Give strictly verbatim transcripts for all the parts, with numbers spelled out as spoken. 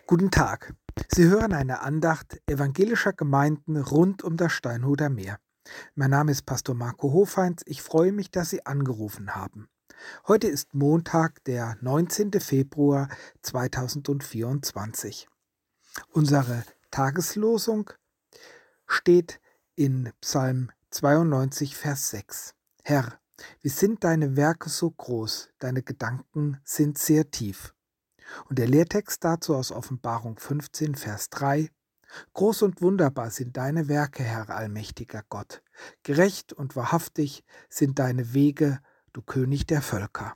Guten Tag. Sie hören eine Andacht evangelischer Gemeinden rund um das Steinhuder Meer. Mein Name ist Pastor Marco Hofheinz. Ich freue mich, dass Sie angerufen haben. Heute ist Montag, der neunzehnten Februar zweitausendvierundzwanzig. Unsere Tageslosung steht in Psalm zweiundneunzig, Vers sechs. Herr, wie sind deine Werke so groß, deine Gedanken sind sehr tief. Und der Lehrtext dazu aus Offenbarung fünfzehn, Vers drei. Groß und wunderbar sind deine Werke, Herr allmächtiger Gott. Gerecht und wahrhaftig sind deine Wege, du König der Völker.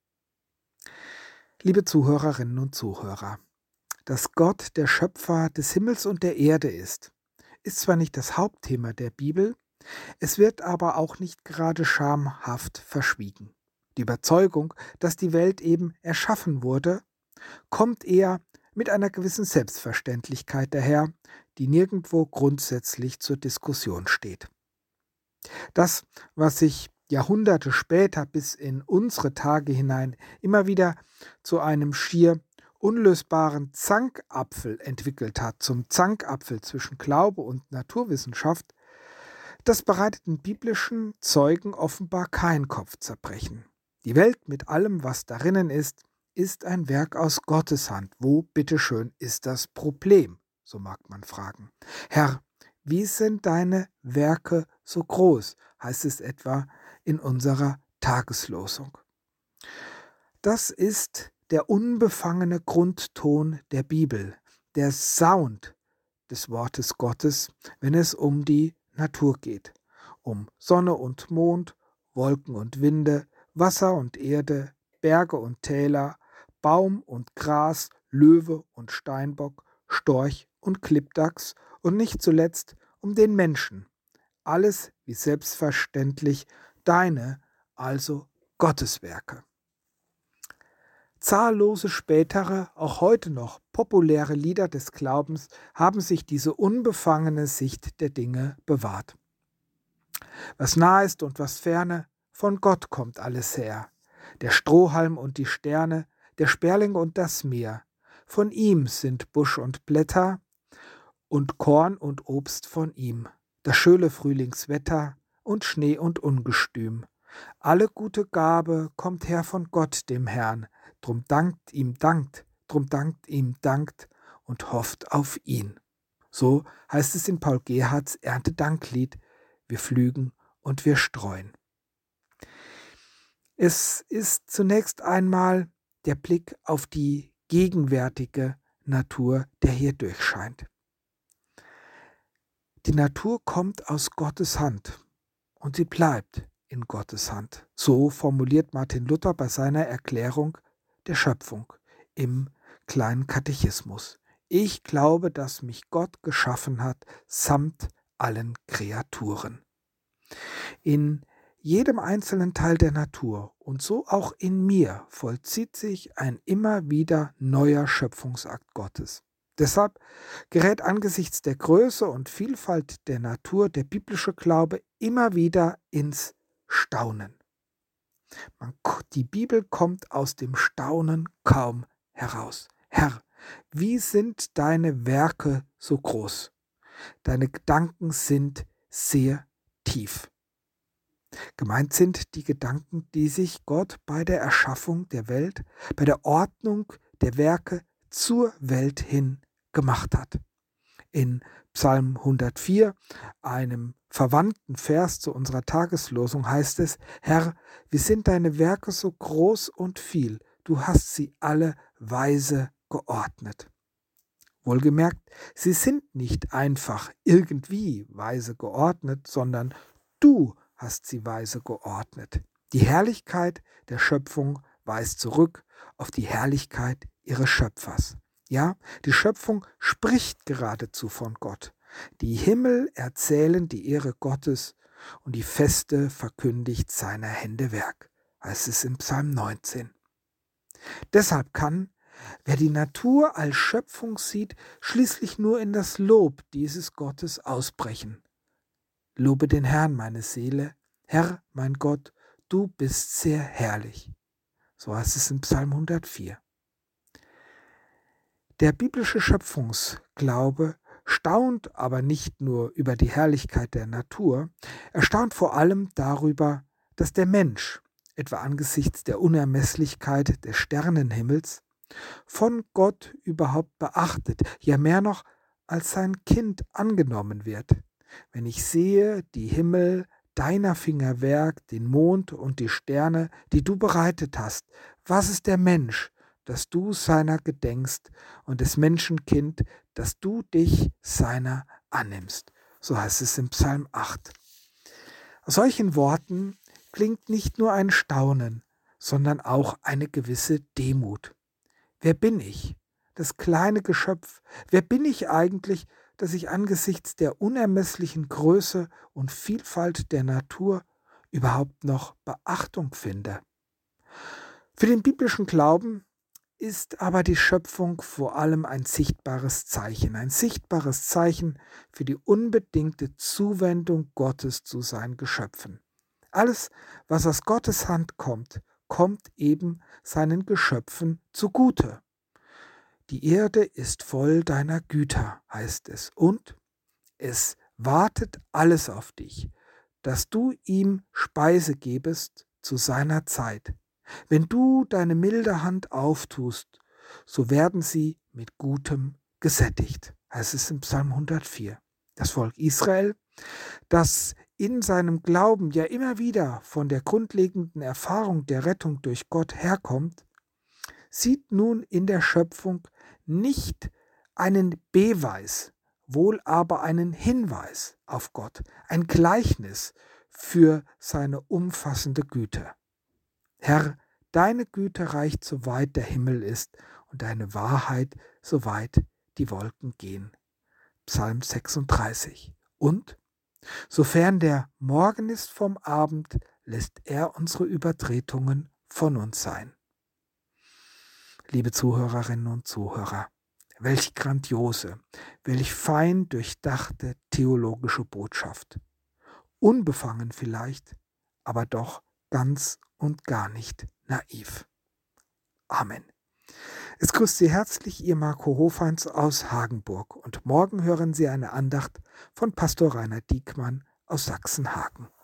Liebe Zuhörerinnen und Zuhörer, dass Gott der Schöpfer des Himmels und der Erde ist, ist zwar nicht das Hauptthema der Bibel, es wird aber auch nicht gerade schamhaft verschwiegen. Die Überzeugung, dass die Welt eben erschaffen wurde, kommt eher mit einer gewissen Selbstverständlichkeit daher, die nirgendwo grundsätzlich zur Diskussion steht. Das, was sich Jahrhunderte später bis in unsere Tage hinein immer wieder zu einem schier unlösbaren Zankapfel entwickelt hat, zum Zankapfel zwischen Glaube und Naturwissenschaft, das bereitet den biblischen Zeugen offenbar kein Kopfzerbrechen. Die Welt mit allem, was darinnen ist, ist ein Werk aus Gottes Hand. Wo, bitteschön, ist das Problem? So mag man fragen. Herr, wie sind deine Werke so groß? Heißt es etwa in unserer Tageslosung. Das ist der unbefangene Grundton der Bibel, der Sound des Wortes Gottes, wenn es um die Natur geht. Um Sonne und Mond, Wolken und Winde, Wasser und Erde, Berge und Täler, Baum und Gras, Löwe und Steinbock, Storch und Klippdachs und nicht zuletzt um den Menschen. Alles wie selbstverständlich deine, also Gottes Werke. Zahllose spätere, auch heute noch populäre Lieder des Glaubens haben sich diese unbefangene Sicht der Dinge bewahrt. Was nah ist und was ferne, von Gott kommt alles her. Der Strohhalm und die Sterne, der Sperling und das Meer. Von ihm sind Busch und Blätter und Korn und Obst von ihm. Das schöne Frühlingswetter und Schnee und Ungestüm. Alle gute Gabe kommt her von Gott, dem Herrn. Drum dankt ihm, dankt, drum dankt ihm, dankt und hofft auf ihn. So heißt es in Paul Gerhardts Erntedanklied. Wir pflügen und wir streuen. Es ist zunächst einmal der Blick auf die gegenwärtige Natur, der hier durchscheint. Die Natur kommt aus Gottes Hand und sie bleibt in Gottes Hand. So formuliert Martin Luther bei seiner Erklärung der Schöpfung im kleinen Katechismus. Ich glaube, dass mich Gott geschaffen hat, samt allen Kreaturen. In jedem einzelnen Teil der Natur und so auch in mir vollzieht sich ein immer wieder neuer Schöpfungsakt Gottes. Deshalb gerät angesichts der Größe und Vielfalt der Natur der biblische Glaube immer wieder ins Staunen. Man, die Bibel kommt aus dem Staunen kaum heraus. Herr, wie sind deine Werke so groß? Deine Gedanken sind sehr tief. Gemeint sind die Gedanken, die sich Gott bei der Erschaffung der Welt, bei der Ordnung der Werke zur Welt hin gemacht hat. In Psalm hundertvier, einem verwandten Vers zu unserer Tageslosung, heißt es: Herr, wie sind deine Werke so groß und viel, du hast sie alle weise geordnet. Wohlgemerkt, sie sind nicht einfach irgendwie weise geordnet, sondern du hast sie weise geordnet. Die Herrlichkeit der Schöpfung weist zurück auf die Herrlichkeit ihres Schöpfers. Ja, die Schöpfung spricht geradezu von Gott. Die Himmel erzählen die Ehre Gottes und die Feste verkündigt seiner Hände Werk, heißt es in Psalm neunzehn. Deshalb kann, wer die Natur als Schöpfung sieht, schließlich nur in das Lob dieses Gottes ausbrechen. Lobe den Herrn, meine Seele. Herr, mein Gott, du bist sehr herrlich. So heißt es in Psalm hundertvier. Der biblische Schöpfungsglaube staunt aber nicht nur über die Herrlichkeit der Natur, er staunt vor allem darüber, dass der Mensch, etwa angesichts der Unermesslichkeit des Sternenhimmels, von Gott überhaupt beachtet, ja mehr noch als sein Kind angenommen wird. Wenn ich sehe die Himmel, deiner Finger Werk, den Mond und die Sterne, die du bereitet hast, was ist der Mensch, dass du seiner gedenkst, und des Menschenkind, dass du dich seiner annimmst. So heißt es im Psalm acht. Aus solchen Worten klingt nicht nur ein Staunen, sondern auch eine gewisse Demut. Wer bin ich, das kleine Geschöpf? Wer bin ich eigentlich, dass ich angesichts der unermesslichen Größe und Vielfalt der Natur überhaupt noch Beachtung finde? Für den biblischen Glauben ist aber die Schöpfung vor allem ein sichtbares Zeichen, ein sichtbares Zeichen für die unbedingte Zuwendung Gottes zu seinen Geschöpfen. Alles, was aus Gottes Hand kommt, kommt eben seinen Geschöpfen zugute. Die Erde ist voll deiner Güter, heißt es, und es wartet alles auf dich, dass du ihm Speise gebest zu seiner Zeit. Wenn du deine milde Hand auftust, so werden sie mit Gutem gesättigt, heißt es im Psalm hundertvier. Das Volk Israel, das in seinem Glauben ja immer wieder von der grundlegenden Erfahrung der Rettung durch Gott herkommt, sieht nun in der Schöpfung nicht einen Beweis, wohl aber einen Hinweis auf Gott, ein Gleichnis für seine umfassende Güte. Herr, deine Güte reicht so weit der Himmel ist und deine Wahrheit so weit die Wolken gehen. Psalm sechsunddreißig. Und sofern der Morgen ist vom Abend, lässt er unsere Übertretungen von uns sein. Liebe Zuhörerinnen und Zuhörer, welch grandiose, welch fein durchdachte theologische Botschaft. Unbefangen vielleicht, aber doch ganz und gar nicht naiv. Amen. Es grüßt Sie herzlich Ihr Marco Hofeins aus Hagenburg und morgen hören Sie eine Andacht von Pastor Rainer Diekmann aus Sachsenhagen.